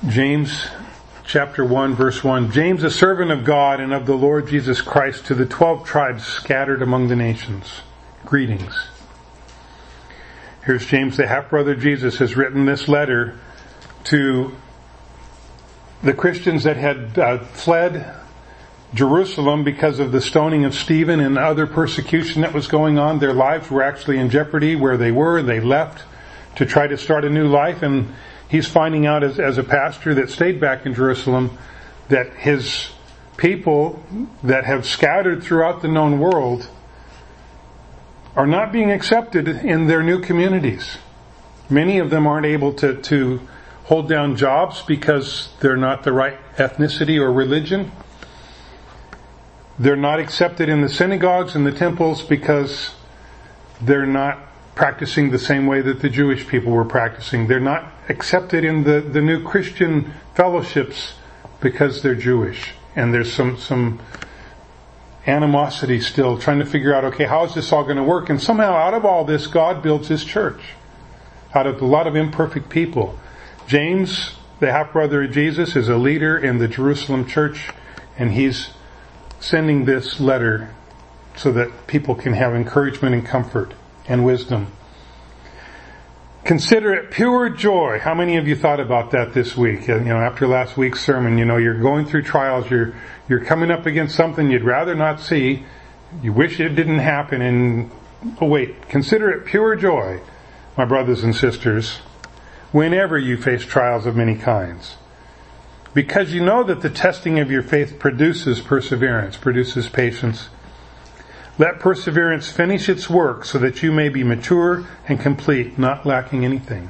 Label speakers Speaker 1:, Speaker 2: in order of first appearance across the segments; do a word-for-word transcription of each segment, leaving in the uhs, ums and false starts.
Speaker 1: James chapter one, verse one. James, a servant of God and of the Lord Jesus Christ, to the twelve tribes scattered among the nations. Greetings. Here's James, the half-brother of Jesus, has written this letter to the Christians that had uh, fled Jerusalem because of the stoning of Stephen and other persecution that was going on. Their lives were actually in jeopardy where they were. They left to try to start a new life, and he's finding out as, as a pastor that stayed back in Jerusalem that his people that have scattered throughout the known world are not being accepted in their new communities. Many of them aren't able to, to hold down jobs because they're not the right ethnicity or religion. They're not accepted in the synagogues and the temples because they're not practicing the same way that the Jewish people were practicing. They're not accepted in the, the new Christian fellowships because they're Jewish. And there's some, some animosity still, trying to figure out, okay, how is this all going to work? And somehow out of all this, God builds His church. Out of a lot of imperfect people. James, the half-brother of Jesus, is a leader in the Jerusalem church, and he's sending this letter so that people can have encouragement and comfort and wisdom. Consider it pure joy. How many of you thought about that this week? You know, after last week's sermon, you know, you're going through trials, you're, you're coming up against something you'd rather not see, you wish it didn't happen, and, oh wait, consider it pure joy, my brothers and sisters, whenever you face trials of many kinds. Because you know that the testing of your faith produces perseverance, produces patience. Let perseverance finish its work so that you may be mature and complete, not lacking anything.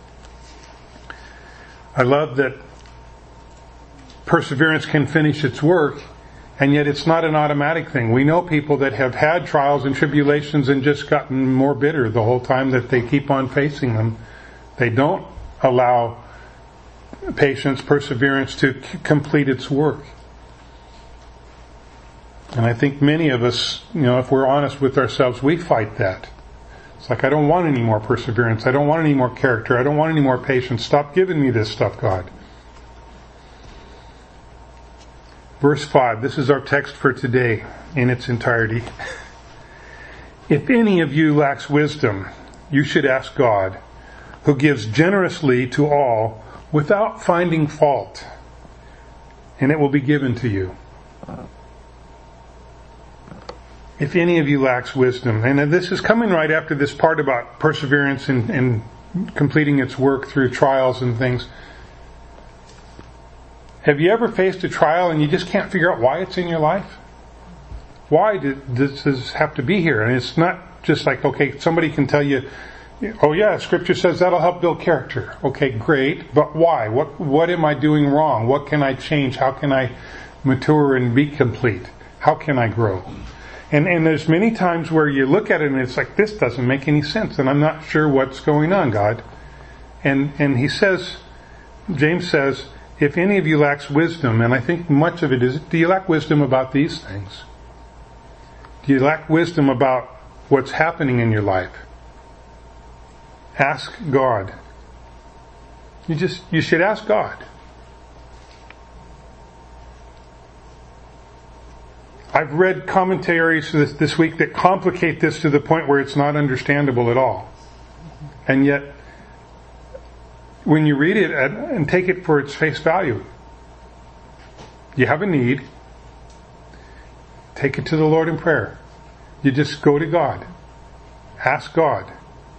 Speaker 1: I love that perseverance can finish its work, and yet it's not an automatic thing. We know people that have had trials and tribulations and just gotten more bitter the whole time that they keep on facing them. They don't allow patience, perseverance to c- complete its work. And I think many of us, you know, if we're honest with ourselves, we fight that. It's like, I don't want any more perseverance. I don't want any more character. I don't want any more patience. Stop giving me this stuff, God. Verse five, this is our text for today in its entirety. If any of you lacks wisdom, you should ask God, who gives generously to all without finding fault, and it will be given to you. If any of you lacks wisdom. And this is coming right after this part about perseverance and, and completing its work through trials and things. Have you ever faced a trial and you just can't figure out why it's in your life? Why did this have to be here? And it's not just like, okay, somebody can tell you, oh yeah, Scripture says that'll help build character. Okay, great. But why? What, what am I doing wrong? What can I change? How can I mature and be complete? How can I grow? And, and there's many times where you look at it and it's like, this doesn't make any sense, and I'm not sure what's going on, God. And, and he says, James says, if any of you lacks wisdom, and I think much of it is, do you lack wisdom about these things? Do you lack wisdom about what's happening in your life? Ask God. You just, you should ask God. I've read commentaries this, this week that complicate this to the point where it's not understandable at all. And yet, when you read it and take it for its face value, you have a need, take it to the Lord in prayer. You just go to God. Ask God.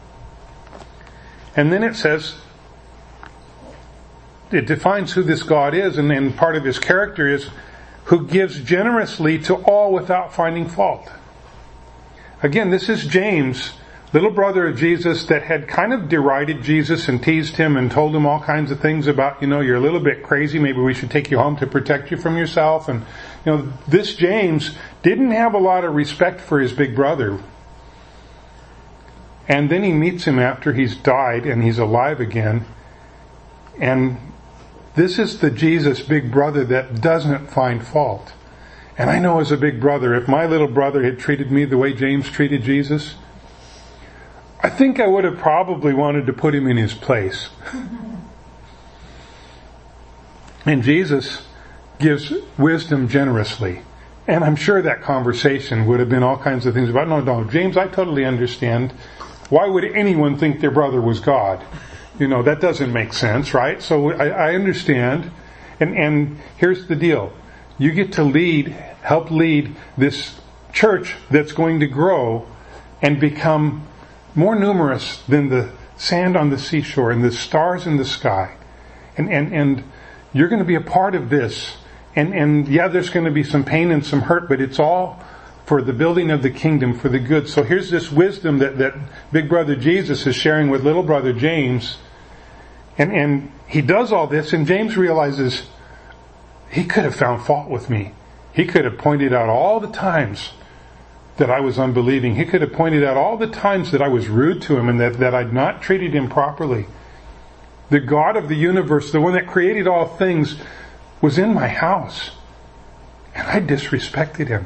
Speaker 1: And then it says, it defines who this God is, and then part of His character is, who gives generously to all without finding fault. Again, this is James, little brother of Jesus, that had kind of derided Jesus and teased him and told him all kinds of things about, you know, you're a little bit crazy, maybe we should take you home to protect you from yourself. And, you know, this James didn't have a lot of respect for his big brother. And then he meets him after he's died and he's alive again. And this is the Jesus big brother that doesn't find fault. And I know as a big brother, if my little brother had treated me the way James treated Jesus, I think I would have probably wanted to put him in his place. And Jesus gives wisdom generously. And I'm sure that conversation would have been all kinds of things about, no, no, James, I totally understand. Why would anyone think their brother was God? You know, that doesn't make sense, right? So I, I understand. And, and here's the deal. You get to lead, help lead this church that's going to grow and become more numerous than the sand on the seashore and the stars in the sky. And, and, and you're going to be a part of this. And, and yeah, there's going to be some pain and some hurt, but it's all for the building of the kingdom, for the good. So here's this wisdom that, that big brother Jesus is sharing with little brother James. And, and he does all this, and James realizes he could have found fault with me. He could have pointed out all the times that I was unbelieving. He could have pointed out all the times that I was rude to him and that, that I'd not treated him properly. The God of the universe, the one that created all things, was in my house. And I disrespected him.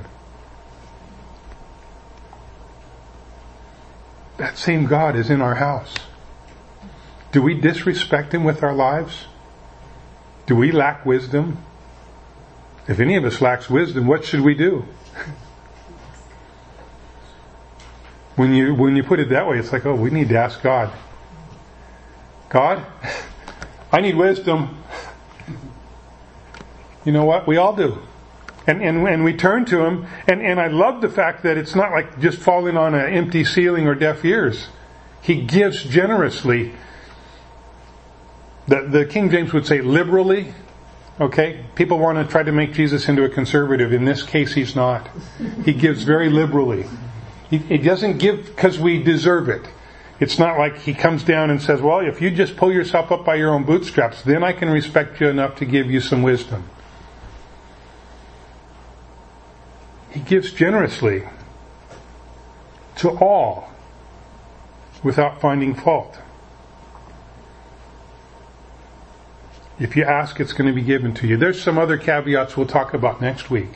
Speaker 1: That same God is in our house. Do we disrespect him with our lives? Do we lack wisdom? If any of us lacks wisdom, what should we do? When you when you put it that way, it's like, oh, we need to ask God. God, I need wisdom. You know what? We all do. And and, and we turn to him, and, and I love the fact that it's not like just falling on an empty ceiling or deaf ears. He gives generously. The, the King James would say liberally. Okay? People want to try to make Jesus into a conservative. In this case, he's not. He gives very liberally. He, he doesn't give because we deserve it. It's not like he comes down and says, well, if you just pull yourself up by your own bootstraps, then I can respect you enough to give you some wisdom. He gives generously to all without finding fault. If you ask, it's going to be given to you. There's some other caveats we'll talk about next week.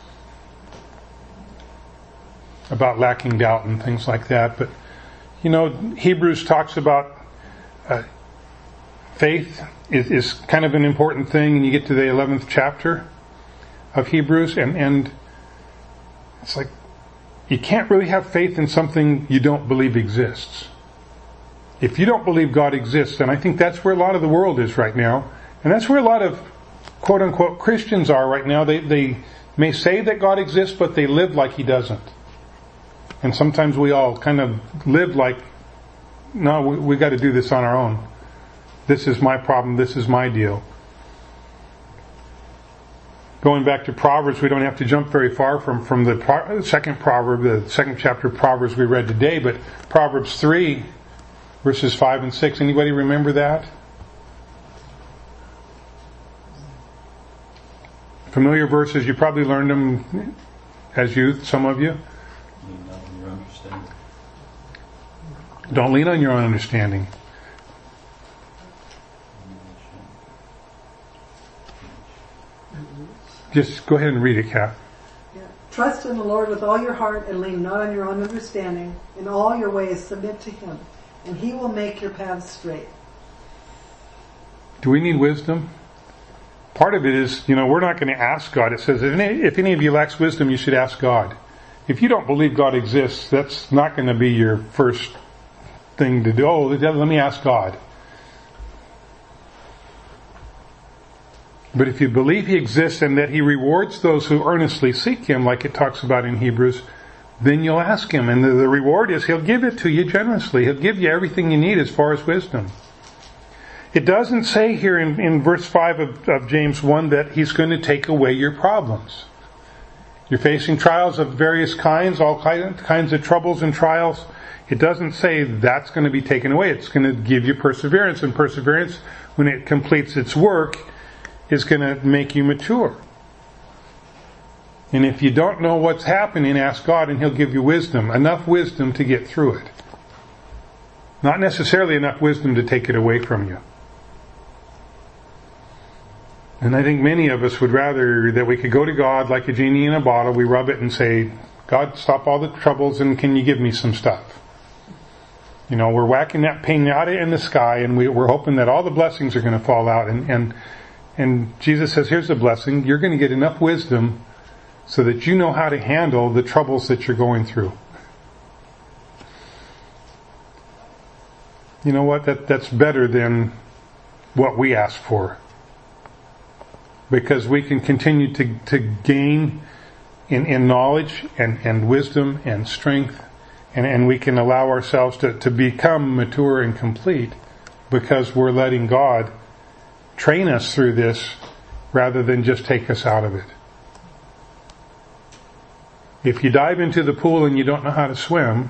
Speaker 1: About lacking doubt and things like that. But, you know, Hebrews talks about uh, faith is, is kind of an important thing. And you get to the eleventh chapter of Hebrews and, and it's like, you can't really have faith in something you don't believe exists. If you don't believe God exists, and I think that's where a lot of the world is right now, and that's where a lot of quote unquote Christians are right now. They, they may say that God exists, but they live like he doesn't. And sometimes we all kind of live like, no, we, we got to do this on our own. This is my problem. This is my deal. Going back to Proverbs, we don't have to jump very far from, from the pro- second proverb, the second chapter of Proverbs we read today, but Proverbs three, verses five and six. Anybody remember that? Familiar verses, you probably learned them as youth, some of you.
Speaker 2: Lean on your understanding.
Speaker 1: Don't lean on your own understanding. Just go ahead and read it, Kath.
Speaker 3: Yeah. Trust in the Lord with all your heart and lean not on your own understanding. In all your ways submit to him, and he will make your paths straight.
Speaker 1: Do we need wisdom? Part of it is, you know, we're not going to ask God. It says, if any, if any of you lacks wisdom, you should ask God. If you don't believe God exists, that's not going to be your first thing to do. Oh, let me ask God. But if you believe he exists and that he rewards those who earnestly seek him, like it talks about in Hebrews, then you'll ask him. And the, the reward is he'll give it to you generously. He'll give you everything you need as far as wisdom. It doesn't say here in, in verse five of, of James one that he's going to take away your problems. You're facing trials of various kinds, all kinds of troubles and trials. It doesn't say that's going to be taken away. It's going to give you perseverance. And perseverance, when it completes its work, is going to make you mature. And if you don't know what's happening, ask God and he'll give you wisdom. Enough wisdom to get through it. Not necessarily enough wisdom to take it away from you. And I think many of us would rather that we could go to God like a genie in a bottle. We rub it and say, God, stop all the troubles and can you give me some stuff? You know, we're whacking that pinata in the sky and we, we're hoping that all the blessings are going to fall out. And, and And Jesus says, here's a blessing. You're going to get enough wisdom so that you know how to handle the troubles that you're going through. You know what? That, that's better than what we ask for. Because we can continue to, to gain in, in knowledge and, and wisdom and strength. And, and we can allow ourselves to, to become mature and complete because we're letting God train us through this rather than just take us out of it. If you dive into the pool and you don't know how to swim,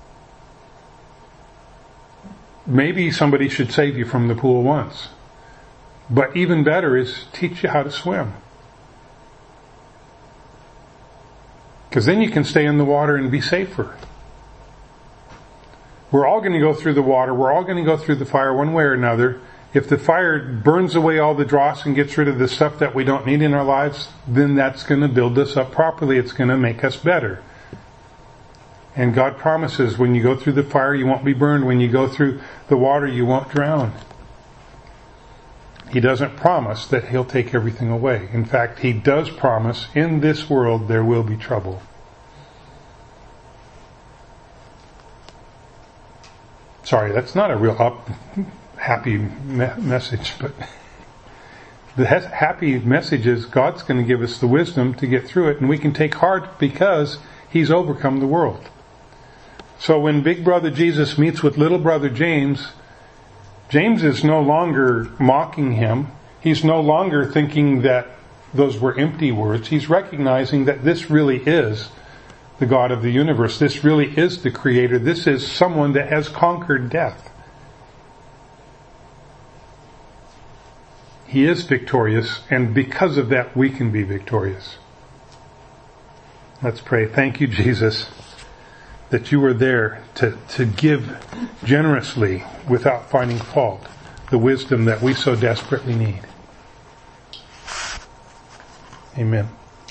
Speaker 1: maybe somebody should save you from the pool once. But even better is teach you how to swim. Because then you can stay in the water and be safer. We're all going to go through the water. We're all going to go through the fire one way or another. If the fire burns away all the dross and gets rid of the stuff that we don't need in our lives, then that's going to build us up properly. It's going to make us better. And God promises when you go through the fire, you won't be burned. When you go through the water, you won't drown. He doesn't promise that He'll take everything away. In fact, He does promise in this world there will be trouble. Sorry, that's not a real up, happy me- message, but the ha- happy message is God's going to give us the wisdom to get through it, and we can take heart because He's overcome the world. So when big brother Jesus meets with little brother James, James is no longer mocking him. He's no longer thinking that those were empty words. He's recognizing that this really is the God of the universe. This really is the Creator. This is someone that has conquered death. He is victorious, and because of that we can be victorious. Let's pray. Thank you, Jesus, that you were there to, to give generously without finding fault the wisdom that we so desperately need. Amen.